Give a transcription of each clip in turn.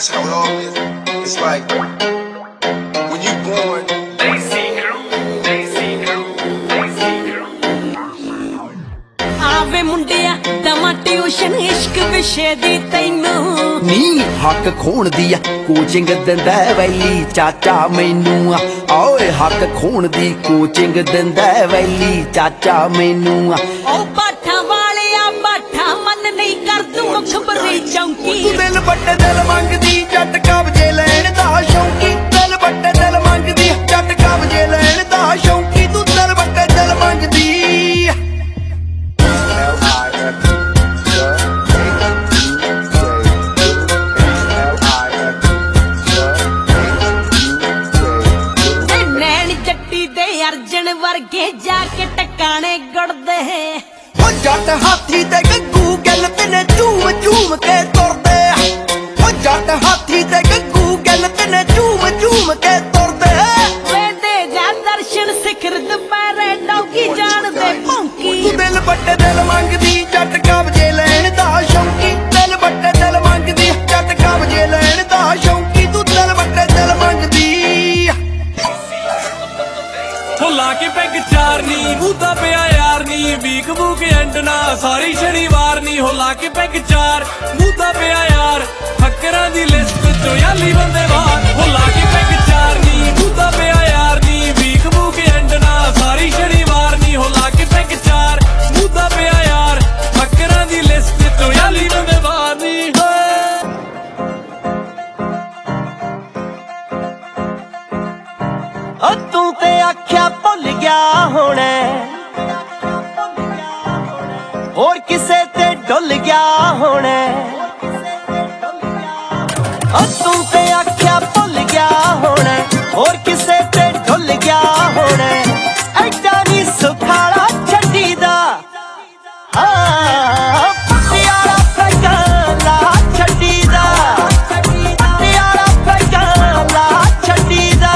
That's how it all is. It's like when you born. ਆਵੇ ਮੁੰਡਿਆ ਦਮਾ tuition ਇਸ਼ਕ ਵਿਸ਼ੇ ਦੀ ਤੈਨੂੰ ਨੀ ਹੱਕ ਖੋਣ ਦੀ ਆ ਕੋਚਿੰਗ ਦਿੰਦਾ ਵੈਲੀ ਚਾਚਾ ਮੈਨੂੰ ਓਏ ਹੱਕ ਖੋਣ ਦੀ ਕੋਚਿੰਗ ਦਿੰਦਾ ਵੈਲੀ ਚਾਚਾ ਮੈਨੂੰ ਉਹ ਬਾਠਾ ਵਾਲਿਆ ਬਾਠਾ ਮਨ ਨਹੀਂ ਕਰ ਦੂੰ ਖਬਰੀ ਚੌਂਕੀ ਤੂੰ ਦਿਲ ਬੱਟੇ ਦਿਲ ਮੰਗਦੀ ਜੱਟ ਕਬਜੇ ਲੈਣ ਦਾ ਸ਼ੌਂਕੀ ਦਿਲ ਬੱਟੇ ਦਿਲ ਮੰਗਦੀ ਜੱਟ ਕਬਜੇ ਲੈਣ ਦਾ ਸ਼ੌਂਕੀ ਤੂੰ ਦਿਲ ਬੱਟੇ ਦਿਲ ਮੰਗਦੀ ਅਰਜਨ ਵਰਗੇ ਜਾ ਕੇ ਟਕਾਣੇ ਗੁੜਦੇ ਉਹ ਜੱਟ ਹਾਥੀ ਤੇ ਗੱਗੂ ਗੱਲ ਤੈਨੇ ਝੂਮ ਝੂਮ ਕੇ ਤੁਰਦੇ ਉਹ ਜੱਟ ਹਾਥੀ ਤੇ ਗੱਗੂ ਗੱਲ ਤੈਨੇ ਝੂਮ ਝੂਮ ਕੇ ਤੁਰਦੇ ਵੇ ਦੇ ਜਾ ਦਰਸ਼ਨ ਸਿਖਰ ਦੁਪਹਿਰੇ ਡੌਗੀ ਜਾਣਦੇ ਭੌਂਕੀ ਤੂੰ ਦਿਲ ਬੱਟੇ ਦਿਲ ਮੰਗਦੀ ਜੱਟ ਕਬਜੇ ਲੈਣ ਦਾ ਸ਼ੌਂਕੀ ਦਿਲ ਬੱਟੇ ਦਿਲ ਮੰਗਦੀ ਜੱਟ ਕਬਜੇ ਲੈਣ ਦਾ ਸ਼ੌਂਕੀ ਤੂੰ ਦਿਲ ਬੱਟੇ ਦਿਲ ਮੰਗਦੀ ਲਾ ਕੇ ਪੈਗ ਚਾਰ ਨੀ ਮੂਦਾ ਪਿਆ ਯਾਰ ਨੀ ਵੀਕ ਬੂਕ ਐਂਡ ਨਾ ਸਾਰੀ ਸ਼ਨੀਵਾਰ ਨੀ ਹੋ ਲਾ ਕੇ ਪੈਗ ਚਾਰ ਮੂਦਾ ਪਿਆ ਯਾਰ ਫੱਕਰਾਂ ਦੀ ਲਿਸਟ ਚੋਂ ਯਾਲੀ ਬੰਦੇ ਬਾਹਰ ਹੋ ਲਾ ਕੇ ਪੈਗ ਚਾਰ ਨੀ ਮੂਦਾ ਪਿਆ ਯਾਰ ਨੀ ਵੀਕ ਬੂਕ ਐਂਡ ਨਾ ਸਾਰੀ ਸ਼ਨੀਵਾਰ ਨੀ ਹੋ ਲਾ ਕੇ ਪੈਗ ਚਾਰ ਮੂਦਾ ਪਿਆ ਯਾਰ ਫੱਕਰਾਂ ਦੀ ਲਿਸਟ ਚੋਂ ਯਾਲੀ ਬੰਦੇ ਬਾਹਰ ਨੀ ਤੂੰ ਤੇ ਆਖਿਆ ਭੁੱਲ ਗਿਆ ਹੋਣਾ ਹੋਰ ਕਿਸੇ ਤੇ ਡੁੱਲ ਗਿਆ ਹੋਣਾ ਤੂੰ ਤੇ ਆਖਿਆ ਭੁੱਲ ਗਿਆ ਹੋਣਾ ਹੋਰ ਕਿਸੇ ਤੇ ਡੁੱਲ ਗਿਆ ਹੋਣਾ ਐਡਾ ਨੀ ਸੁਖਾਲਾ ਛੱਡੀ ਦਾ ਪਟਿਆਲਾ ਪੈਗਾਲਾ ਛੱਡੀ ਦਾ ਪਟਿਆਲਾ ਪੈਗਾਲਾ ਛੱਡੀ ਦਾ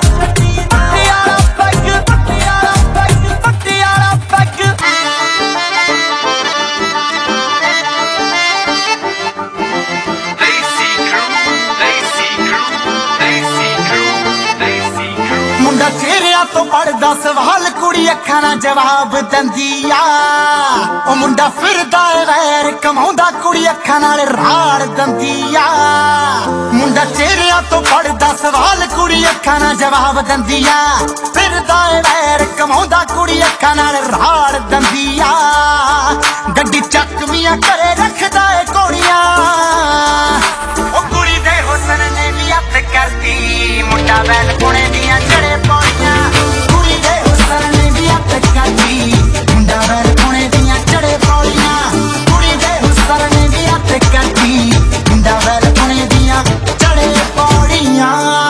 ਚਿਹਰਿਆਂ ਤੋਂ ਪੜਦਾ ਸਵਾਲ ਕੁੜੀ ਅੱਖਾਂ ਨਾਲ ਜਵਾਬ ਦਿੰਦੀ ਆ ਉਹ ਮੁੰਡਾ ਫਿਰਦਾ ਵੈਰ ਕਮਾਉਂਦਾ ਕੁੜੀ ਅੱਖਾਂ ਨਾਲ ਰਾੜ ਦਿੰਦੀ ਆ ਮੁੰਡਾ ਚਿਹਰਿਆਂ ਤੋਂ ਪੜਦਾ ਸਵਾਲ ਕੁੜੀ ਅੱਖਾਂ ਨਾਲ ਜਵਾਬ ਦਿੰਦੀ ਆ ਫਿਰਦਾ ਵੈਰ ਕਮਾਉਂਦਾ ਕੁੜੀ ਅੱਖਾਂ ਨਾਲ ਰਾੜ ਦਿੰਦੀ ਆ ਗੱਡੀ ਚੱਕਵੀਆਂ ਘਰੇ ਰੱਖਦਾ ਏ ਕੋੜੀਆਂ ਉਹ ਕੁੜੀ ਦੇ ਹੁਸਨ ਨੇ ਵੀ ਹੱਥ ਕਰਦੀ ਮੁੰਡਾ ਵੈਲ ਪੁਣੇ ਦੀਆਂ ਚੜੇ ਪੌੜੀਆਂ ਕੁੜੀ ਦੇ ਹੁਸਨ ਨੇ ਵੀ ਹੱਥ ਕਰਦੀ ਮੁੰਡਾ ਵੈਲ ਪੁਣੇ ਦੀਆਂ ਚੜੇ ਪੌੜੀਆਂ ਕੁੜੀ ਦੇ ਹੁਸਨ ਨੇ ਵੀ ਹੱਥ ਕਰਦੀ ਮੁੰਡਾ ਵੈਲ ਪੁਣੇ ਦੀਆਂ ਚੜੇ ਪੌੜੀਆਂ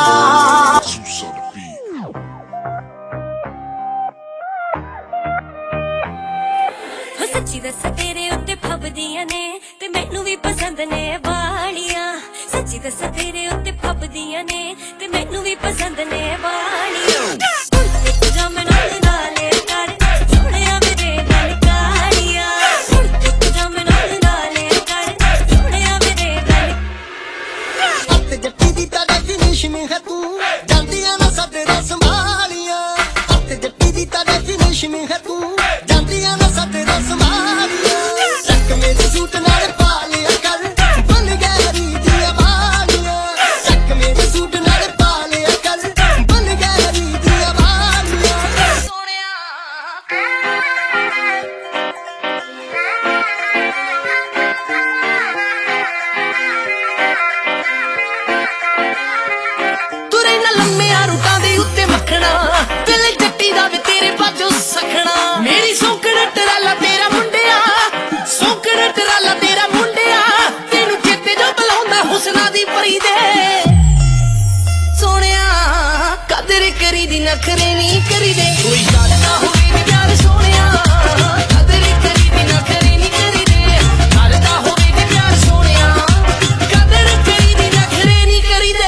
ਸੱਚੀ ਦੱਸ ਤੇਰੇ ਉੱਤੇ ਫੱਬਦੀਆਂ ਨੇ ਤੇ ਮੈਨੂੰ ਵੀ ਪਸੰਦ ਨੇ ਵਾਲੀਆਂ ਸੱਚੀ ਦੱਸ ਤੇਰੇ ਉੱਤੇ ਫੱਬਦੀਆਂ ਨੇ ਤੇ ਮੈਨੂੰ ਵੀ ਪਸੰਦ ਨੇ ਵਾਲੀਆਂ ਜਾ ਮੈਂ ਨਾਲ ਕਰ ਸੋਹਣਿਆ ਮੇਰੇ ਨਾਲ ਕਾਲੀਆਂ ਜਾ ਮੈਂ ਨਾਲ ਕਰ ਸੋਹਣਿਆ ਮੇਰੇ ਨਾਲ ਅੱਤ ਜੱਟੀ ਦੀ ਤਾਂ ਡੈਫੀਨੇਸ਼ਨ ਹੈ ਤੂੰ ਜਾਂਦੀਆਂ ਨਾ ਸਾਡੇ ਦਾ ਸੰਭਾਲੀਆਂ ਅੱਤ ਜੱਟੀ ਦੀ ਤਾਂ ਡੈਫੀਨੇਸ਼ਨ ਹੈ ਤੂੰ ਜਾਂਦੀਆਂ ਨਾ ਸਾਡੇ ਦਾ ਸੰਭਾਲੀਆਂ ਚੱਕ ਮੇਰੇ ਸੂਟ ਨਾਲ ਪਾ ਲਿਆ ਕਰ ਬਨ ਗੈਰੀ ਦੀਆਂ ਵਾਲੀਆਂ ਚੱਕ ਮੇਰੇ ਸੂਟ ਨਾਲ ਪਾ ਲਿਆ ਕਰ ਬਨ ਗੈਰੀ ਦੀਆਂ ਵਾਲੀਆਂ ਸੋਹਣਿਆ ਤੁਰੇ ਨਾ ਲੰਮਿਆਂ ਰੂਟਾਂ ਦੇ ਉੱਤੇ ਮੱਖਣਾ ਦਿਲ ਜੱਟੀ ਦਾ ਵੀ ਤੇਰੇ ਬਾਝੋਂ ਸਖਣਾ ਮੇਰੀ ਸੌਂਕਣ ਟਰਾਲਾ ਤੇਰਾ ਮੁੰਡਿਆ ਸੌਂਕਣ ਟਰਾਲਾ ਤੇਰਾ ਮੁੰਡਿਆ ਤੈਨੂੰ ਚੇਤੇ ਜੋ ਬੁਲਾਉਂਦਾ ਹੁਸਨਾ ਦੀ ਪਰੀ ਦੇ ਸੋਹਣਿਆ ਕਦਰ ਕਰੀ ਦੀ ਨਖਰੇ ਨਹੀਂ ਕਰੀਦੇ ਕੋਈ ਗੱਲ ਨਾ ਹੋਵੇ ਨੀ ਪਿਆਰ ਸੋਹਣਿਆ ਕਦਰ ਕਰੀ ਦੀ ਨਖਰੇ ਨਹੀਂ ਕਰੀਦੇ ਕਰਦਾ ਹੋਵੇ ਨੀ ਪਿਆਰ ਸੋਹਣਿਆ ਕਦਰ ਕਰੀ ਦੀ ਨਖਰੇ ਨਹੀਂ ਕਰੀਦੇ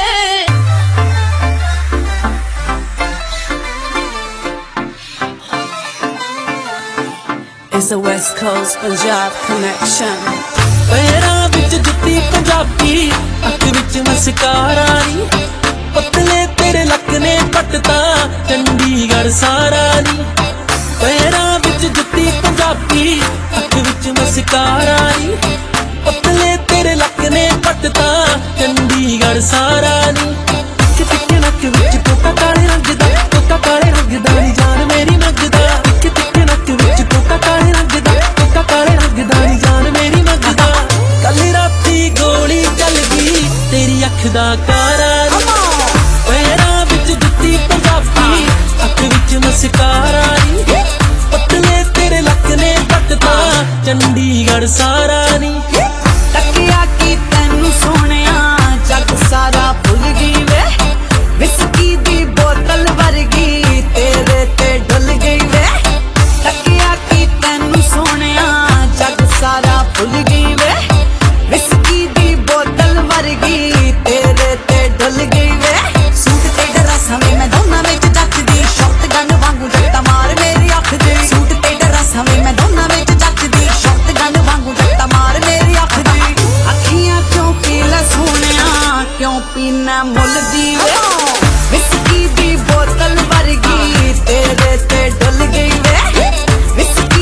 It's a West Coast Punjab connection. ਪੈਰਾਂ ਵਿੱਚ ਜੁੱਤੀ ਪੰਜਾਬੀ ਅੱਖ ਵਿੱਚ ਮਸਕਾਰਾ ਨੀ ਪਤਲੇ ਤੇਰੇ ਲੱਕ ਨੇ ਪੱਟਤਾ ਚੰਡੀਗੜ੍ਹ ਸਾਰਾ ਨੀ ਪੈਰਾਂ ਵਿੱਚ ਜੁੱਤੀ ਪੰਜਾਬੀ ਅੱਖ ਵਿੱਚ ਮਸਕਾਰਾ ਨੀ ਪਤਲੇ ਤੇਰੇ ਲੱਕ ਨੇ ਪੱਟਤਾ ਚੰਡੀਗੜ੍ਹ ਸਾਰਾ ਨੀ ਤਿੱਕੇ ਨੱਕ ਵਿੱਚ ਕੋਕਾ ਕਾਲੇ ਰੰਗ ਦਾ ਕੋਕਾ ਕਾਲੇ ਰੰਗ ਦਾ ਨੀ ਜਾਨ ਮੇਰੀ ਮੰਗਦਾ ਤਿੱਕੇ ਨੱਕ ਵਿੱਚ ਕੋਕਾ ਕਾਲੇ ਰੰਗ ਦਾ ਕੋਕਾ ਕਾਲੇ ਰੰਗ ਦਾ ਨੀ ਜਾਨ ਮੇਰੀ ਮੰਗਦਾ ਕੱਲ ਰਾਤੀ ਗੋਲੀ ਚੱਲ ਗਈ ਤੇਰੀ ਅੱਖ ਦਾ ਕਾਰਾ ਨੀ ਪੈਰਾਂ ਵਿੱਚ ਜੁੱਤੀ ਪੰਜਾਬੀ ਅੱਖ ਵਿੱਚ ਮਸਕਾਰਾ ਨੀ ਪਤਲੇ ਤੇਰੇ ਲੱਕ ਨੇ ਪੱਟਤਾ ਚੰਡੀਗੜ੍ਹ ਸਾਰਾ ਨੀ ਤੱਕਿਆ ਕੀ ਤੈਨੂੰ ਸੋਹਣਿਆ ਜੱਗ ਸਾਰਾ ਭੁੱਲ ਗਈ ਵੇ ਵਿਸਕੀ ਦੀ ਬੋਤਲ ਵਰਗੀ ਤੇਰੇ ਤੇ ਡੁੱਲ ਗਈ ਵੇ ਤੱਕਿਆ ਕੀ ਤੈਨੂੰ ਸੋਹਣਿਆ ਜੱਗ ਸਾਰਾ ਭੁੱਲ ਗਈ ਵੇ ਵਿਸਕੀ ਦੀ ਬੋਤਲ ਵਰਗੀ ਤੇਰੇ ਤੇ ਡੁੱਲ ਗਈ ਵੇ ਸੂਟ ਤੇ ਡਰੈਸਾਂ ਵੇ ਮੈਂ ਦੋਨਾਂ ਵਿੱਚ ਜੱਚਦੀ ਸ਼ੌਟਗਨ ਵਾਂਗੂ ਜੱਟਾ ਮਾਰ ਮੇਰੀ ਅੱਖ ਦੀ ਸੂਟ ਤੇ ਡਰੈਸਾਂ ਵੇ ਮੈਂ ਦੋਨਾਂ ਵਿੱਚ ਜੱਚਦੀ ਸ਼ੌਟਗਨ ਵਾਂਗੂ ਜੱਟਾ ਮਾਰ ਮੇਰੀ ਅੱਖ ਦੀ ਅੱਖੀਆਂ ਕਿਉਂ ਪੀ ਲੈ ਸੋਹਣਿਆ ਕਿਉਂ ਪੀਣਾ ਮੁੱਲ ਦੀ ਵੇ ਵਿਸਕੀ ਦੀ ਬੋਤਲ ਵਰਗੀ ਤੇਰੇ ਤੇ ਡੁੱਲ ਗਈ ਵੇ ਵਿਸਕੀ